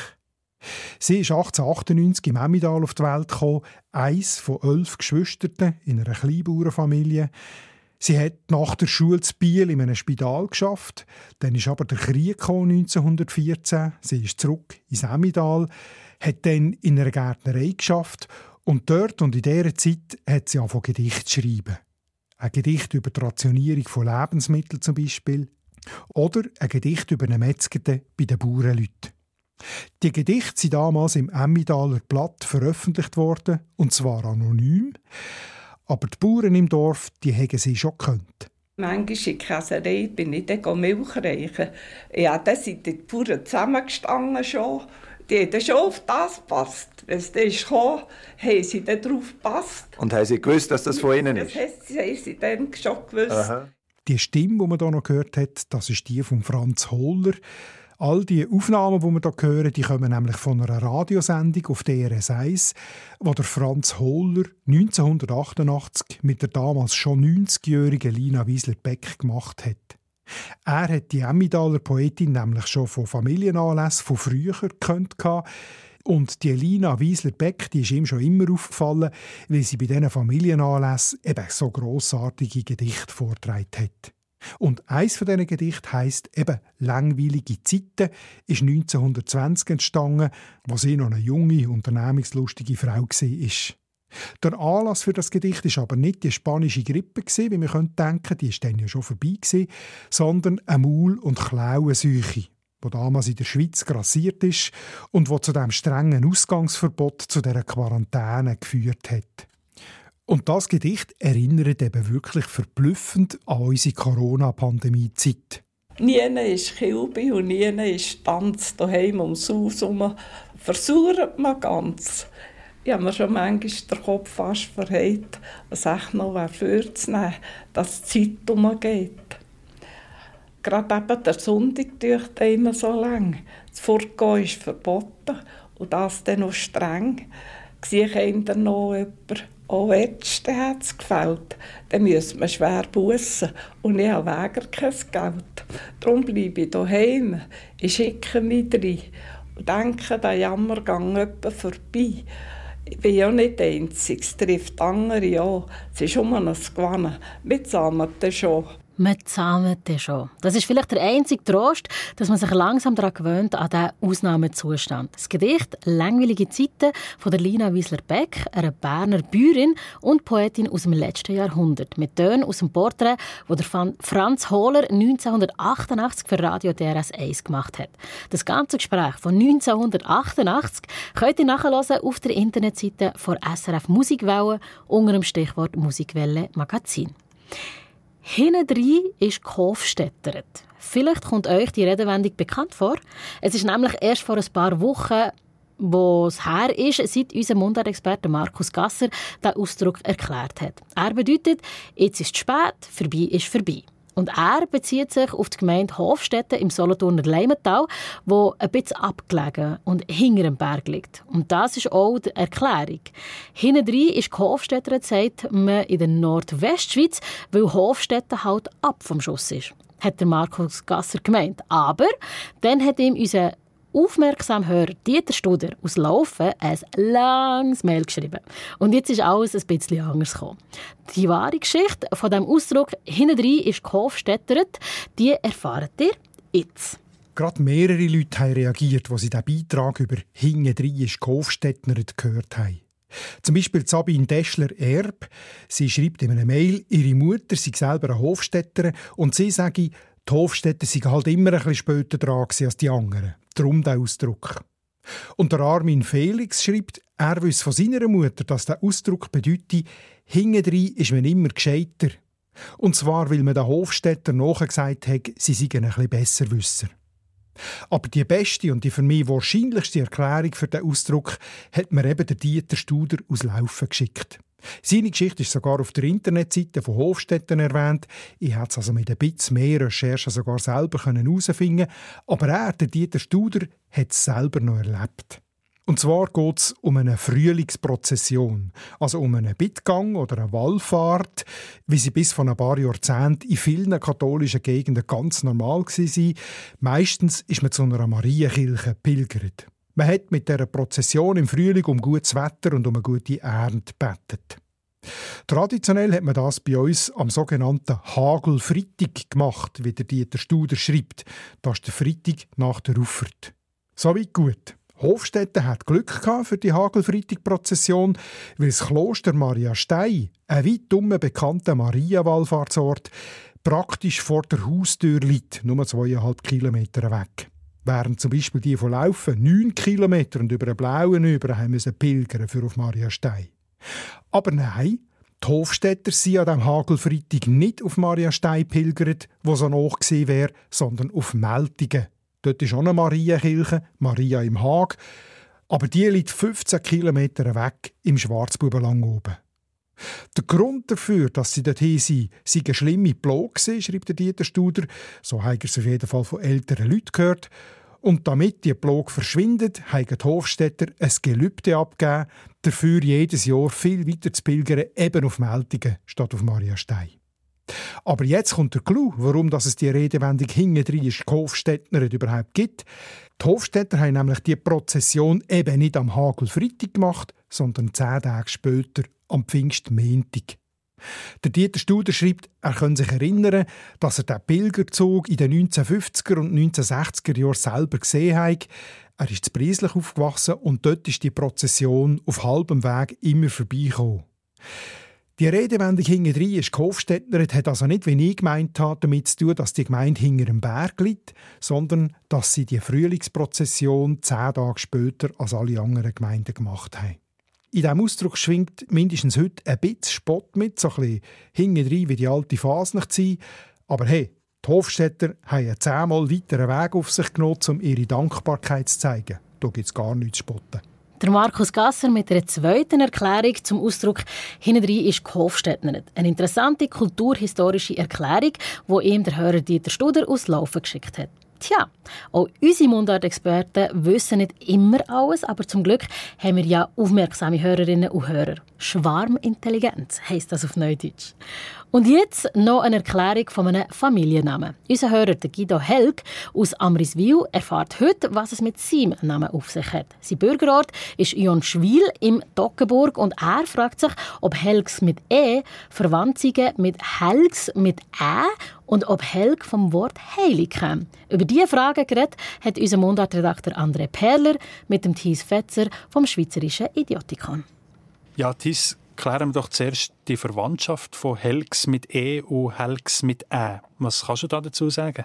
Sie ist 1898 im Emmental auf die Welt gekommen, eins von 11 Geschwistern in einer Kleinbauernfamilie. Sie hat nach der Schule in Biel in einem Spital geschafft. Dann ist aber der Krieg 1914. Sie ist zurück ins Emmental, hat dann in einer Gärtnerei geschafft und dort und in dieser Zeit hat sie angefangen Gedichte zu schreiben. Ein Gedicht über die Rationierung von Lebensmitteln zum Beispiel oder ein Gedicht über eine Metzgete bei den Bauernleuten. Die Gedichte sind damals im Emmentaler Blatt veröffentlicht worden, und zwar anonym. Aber die Bauern im Dorf, die haben sie schon gekannt. Manchmal in der Käserei bin ich dann Milch reichen. Ja, da sind die Bauern zusammengestanden schon. Die haben schon auf das gepasst. Wenn es dann kam, haben sie dann darauf gepasst. Und haben sie gewusst, dass das von ihnen ist? Das haben sie dann schon gewusst. Aha. Die Stimme, die man hier noch gehört hat, das ist die von Franz Hohler. All die Aufnahmen, die wir hier hören, die kommen nämlich von einer Radiosendung auf DRS 1, die der Franz Hohler 1988 mit der damals schon 90-jährigen Lina Wiesler-Beck gemacht hat. Er hat die Emmentaler Poetin nämlich schon von Familienanlässen von früher gekannt. Und die Lina Wiesler-Beck, die ist ihm schon immer aufgefallen, weil sie bei diesen Familienanlässen eben so grossartige Gedichte vorgetragen hat. Und eins von diesen Gedichten heisst eben «Langweilige Zeiten», ist 1920 entstanden, wo sie noch eine junge, unternehmungslustige Frau war. Der Anlass für das Gedicht war aber nicht die spanische Grippe, wie man denken könnte, die war dann ja schon vorbei, sondern eine Maul- und Klauenseuche, die damals in der Schweiz grassiert ist und die zu dem strengen Ausgangsverbot zu dieser Quarantäne geführt hat. Und das Gedicht erinnert eben wirklich verblüffend an unsere Corona-Pandemie-Zeit. Nie ist Kilbe und nie ist Tanz daheim ums Haus herum. Versauert man ganz. Ich habe mir schon manchmal den Kopf fast verheilt, was echt noch vorzunehmen, dass die Zeit umgeht. Gerade eben der Sonntag dauert immer so lang. Das Fortgehen ist verboten und das dann noch streng. Sieht einem dann noch jemand, Auch jetzt hat es gefällt. Dann müsste man schwer bussen. Und ich habe Wäger kein Geld. Darum bleibe ich daheim. Ich schicke mich rein und denke, der Jammergang etwa vorbei. Ich bin ja nicht einzig, es trifft andere auch. Es ist um ein Gewinnen. Wir zahlen das schon. Man zahmt das schon. Das ist vielleicht der einzige Trost, dass man sich langsam daran gewöhnt, an diesen Ausnahmezustand. Das Gedicht «Langweilige Zeiten» von der Lina Wiesler-Beck, einer Berner Bäuerin und Poetin aus dem letzten Jahrhundert. Mit Tönen aus dem Porträt, das der Franz Hohler 1988 für Radio DRS 1 gemacht hat. Das ganze Gespräch von 1988 könnt ihr nachhören auf der Internetseite von SRF Musikwelle unter dem Stichwort «Musikwelle Magazin». Hintendrein ist Hofstettert. Vielleicht kommt euch die Redewendung bekannt vor. Es ist nämlich erst vor ein paar Wochen, wo es her ist, seit unser Mundartexperte Markus Gasser diesen Ausdruck erklärt hat. Er bedeutet, jetzt ist es spät, vorbei ist vorbei. Und er bezieht sich auf die Gemeinde Hofstetten im Solothurner Leimental, wo ein bisschen abgelegen und hinter dem Berg liegt. Und das ist auch die Erklärung. Hintendrein ist Hofstetten, sagt man in der Nordwestschweiz, weil Hofstetten halt ab vom Schuss ist, hat der Markus Gasser gemeint. Aber dann hat ihm unser aufmerksam Hörer Dieter Studer aus Laufen ein langes Mail geschrieben. Und jetzt ist alles ein bisschen anders gekommen. Die wahre Geschichte von diesem Ausdruck «Hintendrein ist Hofstettert», die erfahrt ihr jetzt. Gerade mehrere Leute haben reagiert, als sie diesen Beitrag über «Hintendrein ist Hofstettert» gehört haben. Zum Beispiel Sabine Deschler-Erb. Sie schreibt in einer Mail, ihre Mutter sei selber eine Hofstetterin und sie sage, die Hofstetter seien halt immer ein bisschen später dran als die anderen. Darum der Ausdruck. Und der Armin Felix schreibt, er wisse von seiner Mutter, dass der Ausdruck bedeutet, hintendrein ist man immer gescheiter. Und zwar, weil man den Hofstetter nachgesagt hat, sie seien ein bisschen Besserwisser. Aber die beste und die für mich wahrscheinlichste Erklärung für den Ausdruck hat mir eben der Dieter Studer aus Laufen geschickt. Seine Geschichte ist sogar auf der Internetseite von Hofstetten erwähnt. Ich konnte es also mit ein bisschen mehr Recherchen sogar selber herausfinden. Aber er, der Dieter Studer, hat es selber noch erlebt. Und zwar geht es um eine Frühlingsprozession, also um einen Bittgang oder eine Wallfahrt, wie sie bis vor ein paar Jahrzehnten in vielen katholischen Gegenden ganz normal war. Meistens ist man zu einer Marienkirche pilgert. Man hat mit dieser Prozession im Frühling um gutes Wetter und um eine gute Ernte gebetet. Traditionell hat man das bei uns am sogenannten Hagelfreitag gemacht, wie der Dieter Studer schreibt. Das ist der Freitag nach der Auffahrt. Soweit gut. Hofstetten hat Glück gehabt für die Hagelfreitag-Prozession, weil das Kloster Maria Stein, ein weit bekannter Marienwallfahrtsort, praktisch vor der Haustür liegt, nur 2,5 Kilometer weg. Während zum Beispiel die von Laufen 9 Kilometer und über den Blauen über haben müssen pilgern für auf Maria Stein. Aber nein, die Hofstetter sind an diesem Hagelfreitag nicht auf Maria Stein pilgert, wo so noch gewesen wäre, sondern auf Meltingen. Dort ist auch eine Marienkirche, Maria im Haag, aber die liegt 15 Kilometer weg im Schwarzbubenlang oben. Der Grund dafür, dass sie dorthin sind, sei eine schlimme Plage, schreibt der Dieter Studer. So hat er es auf jeden Fall von älteren Leuten gehört. Und damit die Plage verschwindet, haben die Hofstetter ein Gelübde abgegeben, dafür jedes Jahr viel weiter zu pilgern, eben auf Meltingen statt auf Maria Stein. Aber jetzt kommt der Clou, warum es die Redewendung «Hintendrein ist Hofstettner» überhaupt gibt. Die Hofstetter haben nämlich die Prozession eben nicht am Hagelfreitag gemacht, sondern 10 Tage später, am Pfingstmontag. Der Dieter Studer schreibt, er kann sich erinnern, dass er den Pilgerzug in den 1950er und 1960er Jahren selber gesehen hat. Er ist in Brieslich aufgewachsen und dort ist die Prozession auf halbem Weg immer vorbeigekommen. Die Redewendung «Hintendrein ist Hofstettner» hat also nicht, wie ich gemeint habe, damit zu tun, dass die Gemeinde hinter einem Berg liegt, sondern dass sie die Frühlingsprozession 10 Tage später als alle anderen Gemeinden gemacht haben. In diesem Ausdruck schwingt mindestens heute ein bisschen Spott mit, so ein bisschen hintendrein wie die alte Fasnacht. Aber hey, die Hofstetter haben einen 10-mal weiteren Weg auf sich genommen, um ihre Dankbarkeit zu zeigen. Da gibt es gar nichts zu spotten. Der Markus Gasser mit einer zweiten Erklärung zum Ausdruck «Hintendrein ist Hofstettner». Eine interessante kulturhistorische Erklärung, die ihm der Hörer Dieter Studer aus Laufen geschickt hat. Tja, auch unsere Mundart-Experten wissen nicht immer alles, aber zum Glück haben wir ja aufmerksame Hörerinnen und Hörer. Schwarmintelligenz heisst das auf Neudeutsch. Und jetzt noch eine Erklärung von einem Familiennamen. Unser Hörer Guido Helg aus Amriswil erfährt heute, was es mit seinem Namen auf sich hat. Sein Bürgerort ist Jonschwil im Toggenburg und er fragt sich, ob Helgs mit E verwandt seien mit Helgs mit Ä und ob Helg vom Wort heilig käme. Über diese Frage geredet hat unser Mundartredakteur André Perler mit dem Thies Fetzer vom Schweizerischen Idiotikon. Ja, Thies, klären wir doch zuerst die Verwandtschaft von Helgs mit E und Helgs mit Ä. Was kannst du dazu sagen?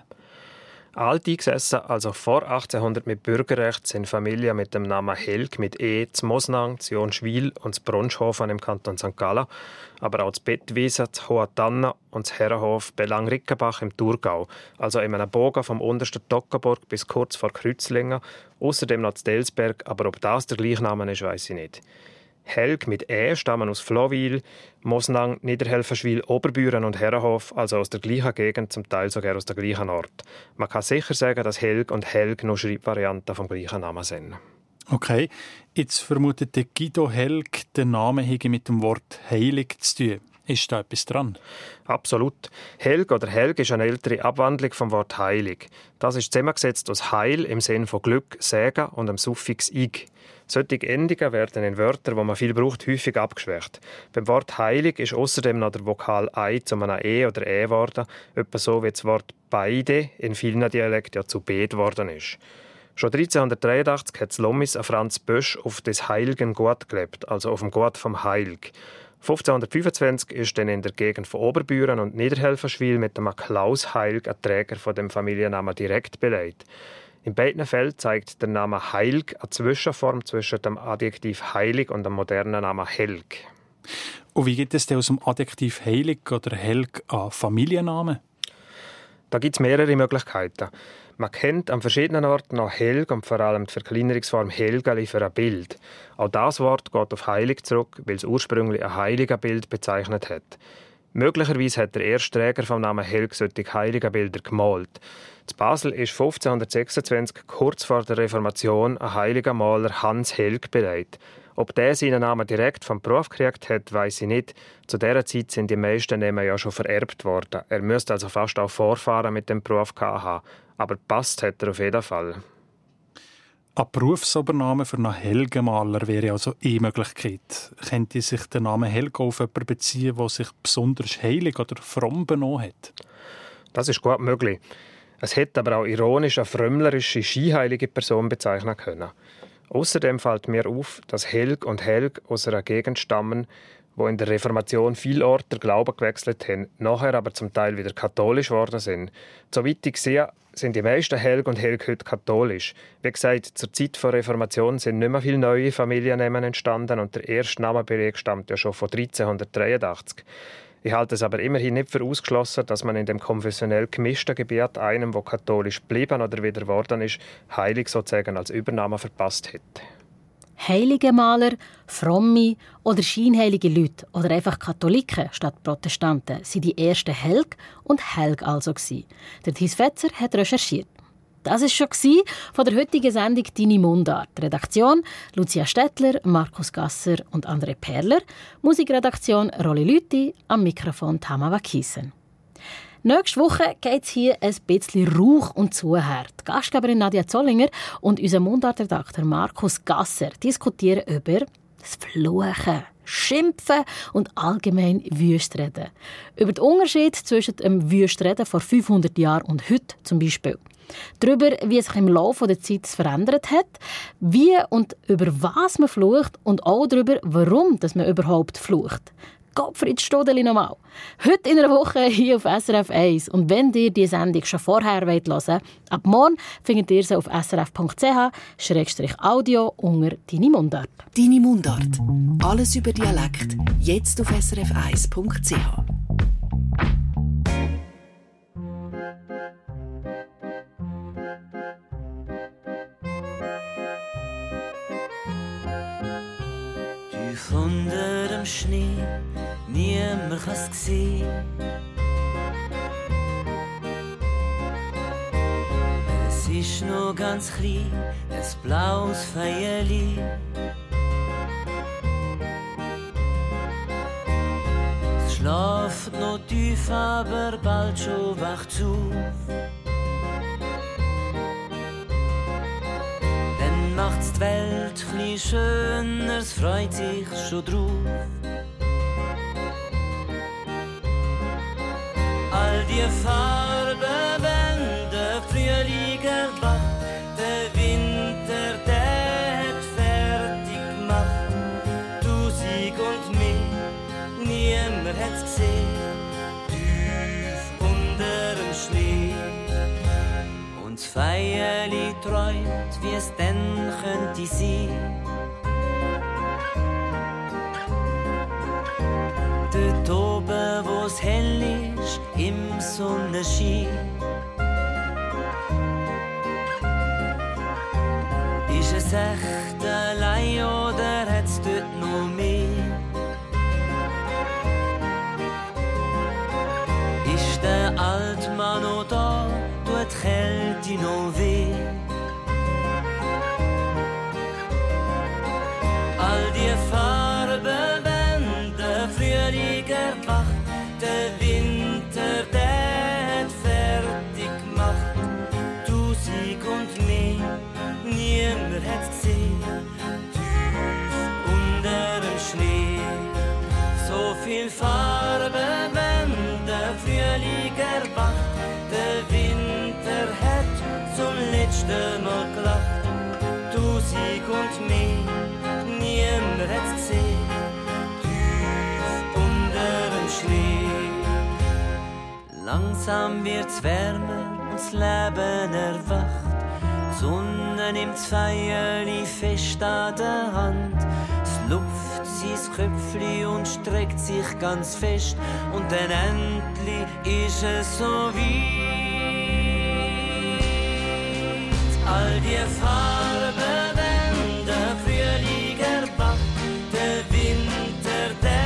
Alt eingesessen, also vor 1800 mit Bürgerrecht, sind Familien mit dem Namen Helg mit E zu Mosnang, zu Jonschwil und zu Brunschhofen im Kanton St. Gallen, aber auch zu Bettwiesen, zu Hohentanna und zu Herrenhof Belang-Rickenbach im Thurgau, also in einem Bogen vom untersten Toggenburg bis kurz vor Kreuzlingen, außerdem noch zu Delsberg, aber ob das der Gleichname ist, weiss ich nicht. Helg mit E stammen aus Flowil, Mosnang, Niederhelferschwil, Oberbüren und Herrenhof, also aus der gleichen Gegend, zum Teil sogar aus der gleichen Ort. Man kann sicher sagen, dass Helg und Helg nur Schreibvarianten vom gleichen Namen sind. Okay, jetzt vermutet der Guido Helg, der Name hätte mit dem Wort heilig zu tun. Ist da etwas dran? Absolut. Helg oder Helg ist eine ältere Abwandlung vom Wort heilig. Das ist zusammengesetzt aus Heil im Sinn von Glück, Segen und dem Suffix ig. Solche Endungen werden in Wörtern, die man viel braucht, häufig abgeschwächt. Beim Wort heilig ist außerdem noch der Vokal ei zu einem e oder e geworden, etwa so wie das Wort beide in vielen Dialekten ja zu bet geworden ist. Schon 1383 hat Lommis an Franz Bösch auf des heiligen Gut gelebt, also auf dem Gut vom Heilg. 1525 ist dann in der Gegend von Oberbüren und Niederhelferschwil mit dem Klaus Heilg ein Träger von dem Familiennamen direkt beleidigt. In beiden Fällen zeigt der Name Heilg eine Zwischenform zwischen dem Adjektiv heilig und dem modernen Namen Helg. Und wie geht es denn aus dem Adjektiv heilig oder Helg an Familiennamen? Da gibt es mehrere Möglichkeiten. Man kennt an verschiedenen Orten noch Helg und vor allem die Verkleinerungsform Helgali für ein Bild. Auch das Wort geht auf heilig zurück, weil es ursprünglich ein heiliger Bild bezeichnet hat. Möglicherweise hat der erste Träger vom Namen Helg solche heiligen Bilder gemalt. In Basel ist 1526, kurz vor der Reformation, ein heiliger Maler Hans Helg beleidigt. Ob der seinen Namen direkt vom Beruf gekriegt hat, weiss ich nicht. Zu dieser Zeit sind die meisten Namen ja schon vererbt worden. Er müsste also fast auch Vorfahren mit dem Beruf haben. Aber passt hat er auf jeden Fall. Ein Berufsübername für einen Helgenmaler wäre also eine Möglichkeit. Könnte sich der Name Helge auf jemanden beziehen, der sich besonders heilig oder fromm benommen hat? Das ist gut möglich. Es hätte aber auch ironisch eine frömmlerische, skiheilige Person bezeichnen können. Außerdem fällt mir auf, dass Helg und Helg aus einer Gegend stammen, wo in der Reformation vielerorts der Glauben gewechselt haben, nachher aber zum Teil wieder katholisch geworden sind. Soweit ich sehe, sind die meisten Helg und Helg heute katholisch. Wie gesagt, zur Zeit der Reformation sind nicht mehr viele neue Familiennamen entstanden und der erste Namenbeleg stammt ja schon von 1383. Ich halte es aber immerhin nicht für ausgeschlossen, dass man in dem konfessionell gemischten Gebiet einem, der katholisch geblieben oder wieder geworden ist, heilig sozusagen als Übernahme verpasst hätte. Heilige Maler, fromme oder scheinheilige Leute oder einfach Katholiken statt Protestanten sind die ersten Helg und Helg also gewesen. Der Thies Fetzer hat recherchiert. Das war schon von der heutigen Sendung «Deine Mundart». Redaktion Lucia Stettler, Markus Gasser und André Perler. Musikredaktion Rolli Lüthi, am Mikrofon Tama Kiesen. Nächste Woche geht es hier ein bisschen Rauch und zu her. Die Gastgeberin Nadia Zollinger und unser Mundartredakteur Markus Gasser diskutieren über das Fluchen, Schimpfen und allgemein Wüstreden. Über den Unterschied zwischen dem Wüstreden vor 500 Jahren und heute zum Beispiel. Darüber, wie es sich im Laufe der Zeit verändert hat, wie und über was man flucht und auch darüber, warum man überhaupt flucht. Gottfried Stodeli nochmal. Heute in einer Woche hier auf SRF 1. Und wenn ihr die Sendung schon vorher hören wollt, ab morgen findet ihr sie auf srf.ch/audio unter «Deine Mundart». «Deine Mundart». Alles über Dialekt. Jetzt auf srf1.ch. Unter dem Schnee, niemand kann es sehen. ist noch ganz klein, ein blaues Feierli. Es schlaft noch tief, aber bald schon wacht's auf. Dann macht's die Welt chli schöner, es freut sich schon drauf. All die Farbenwände, Frühling erwacht, der Winter, der hat fertig gemacht. Du, Sieg und mich, niemand hat's gesehen, tief unter dem Schnee. Und das Feierli träumt, wie es denn könnte sein. Dort oben, wo's hell ist, im Sonnenschein. Ist es echt allein oder hat's dort noch mehr? Ist der alte Mann noch da, tut die Kälte noch weh? All die Farben, Frühling erwacht, der Winter, der hat fertig gemacht. Du, Sieg und mich, niemand hat's gesehen, tief unter dem Schnee. So viel Farbe, wenn der Frühling erwacht, der Winter hat zum letzten Mal gelacht. Du, Sieg und mich, niemand hat's gesehen, Schnee. Langsam wird's wärmer und das Leben erwacht. Die Sonne nimmt das Feierli fest an der Hand. Es lupft sein Köpfli und streckt sich ganz fest. Und dann endlich ist es so weit. All die Farben, wenn der Frühling erwacht, der Winter, der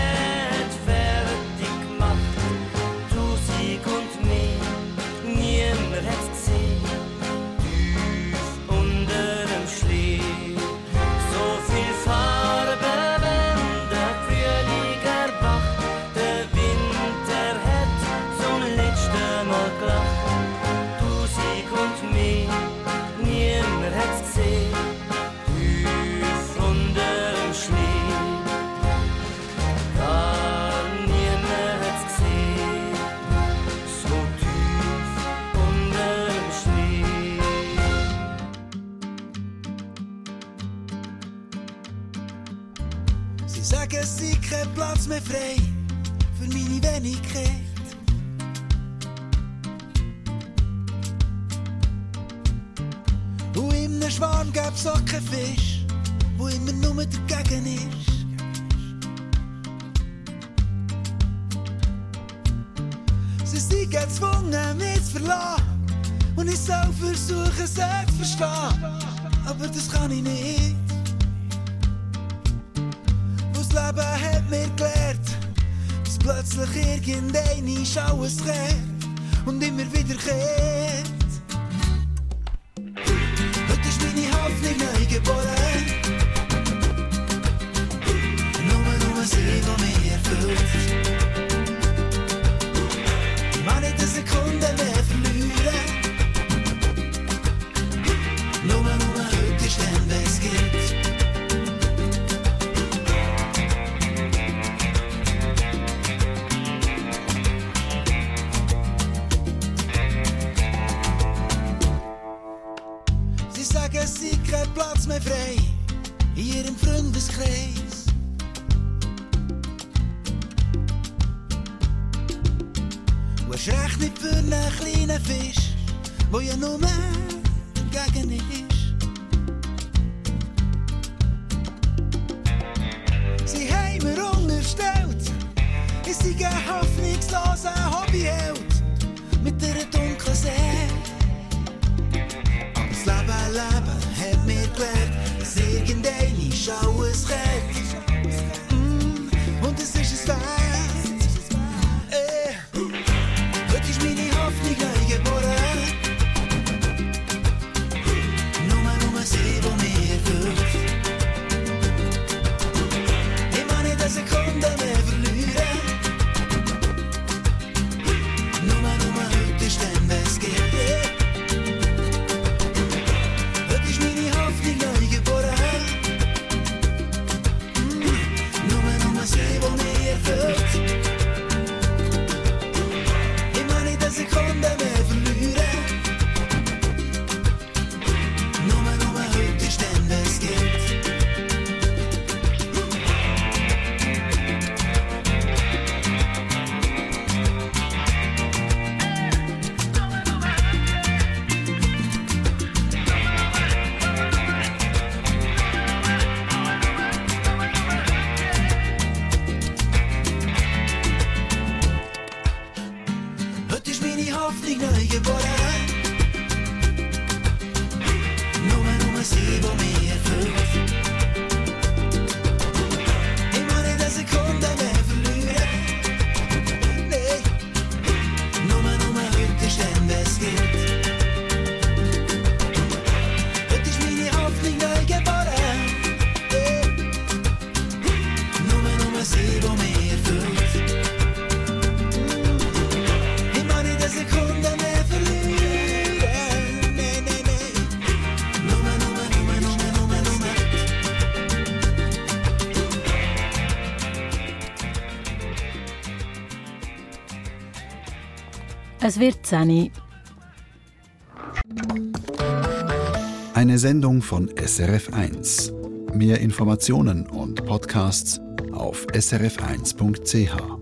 niemand hat's gesehen, tief unter dem Schnee. So viel Farbe, wenn der Frühling erwacht, der Winter hat zum letzten Mal gelacht. Du, Sieg und mich, niemand hat's gesehen, tief unter dem Schnee. Gar niemand hat's gesehen, so tief unter dem Schnee. Sie sagen, es sei kein Platz mehr frei für meine Wenigkeit. Und in einem Schwarm gäb's auch keinen Fisch, wo immer nur dagegen ist. Sie sind gezwungen, mich zu verlassen, und ich soll versuchen, sie zu verstehen. Aber das kann ich nicht. Das Leben hat mir gelehrt, dass plötzlich irgendeine alles kehrt und immer wieder kehrt. Heute ist meine Hoffnung neu geboren. Nur sie, die mich erfüllt. Ich mag nicht eine Sekunde mehr verlieren. Nur heute ist dann, wenn es gibt. Sie sagen, es sei kein Platz mehr frei in ihrem Freundeskreis. Und es reicht nicht für einen kleinen Fisch, wo ja nur dagegen ist. Sie haben mir unterstellt, ich sei ein hoffnungsloser Hobbyheld mit einer dunklen Seele. Aber das Leben hat mir gelehrt, dass irgendeine Schau es kennt. Und es ist es wert. Heute ist meine Hoffnung neu geboren. Hoffnung neu geboren. Nur sie, wo mich erfüllt. Immer nicht eine Sekunde mehr verlieren. Nee, nur heute ist dann, wes gilt. Heute ist meine Hoffnung neu geboren. Nur sie, wo mich erfüllt. Immer nicht eine Sekunde mehr verlieren. Nee, nee, nee. Nur. Es wird 10. Eine Sendung von SRF1. Mehr Informationen und Podcasts auf srf1.ch.